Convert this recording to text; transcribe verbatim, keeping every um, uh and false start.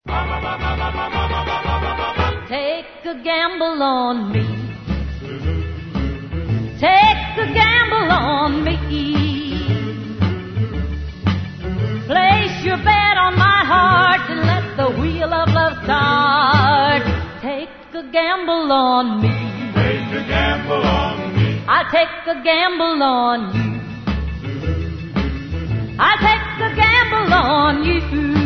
Take a gamble on me. Take a gamble on me. Place your bet on my heart and let the wheel of love start. Take a gamble on me. Take a gamble on me. I'll take a gamble on you. I'll take a gamble on you.